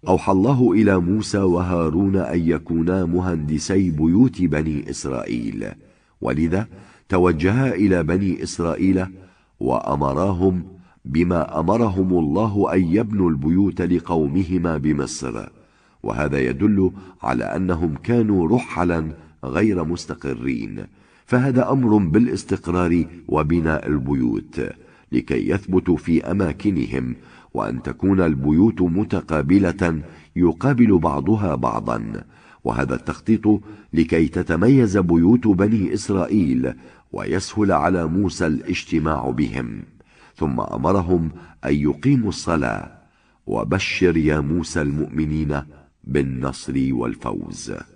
أوحى الله إلى موسى وهارون أن يكونا مهندسي بيوت بني إسرائيل، ولذا توجها إلى بني إسرائيل وأمراهم بما أمرهم الله أن يبنوا البيوت لقومهما بمصر، وهذا يدل على أنهم كانوا رحلا غير مستقرين، فهذا أمر بالاستقرار وبناء البيوت لكي يثبتوا في أماكنهم، وأن تكون البيوت متقابلة يقابل بعضها بعضا، وهذا التخطيط لكي تتميز بيوت بني إسرائيل ويسهل على موسى الاجتماع بهم. ثم أمرهم أن يقيموا الصلاة. وبشر يا موسى المؤمنين بالنصر والفوز.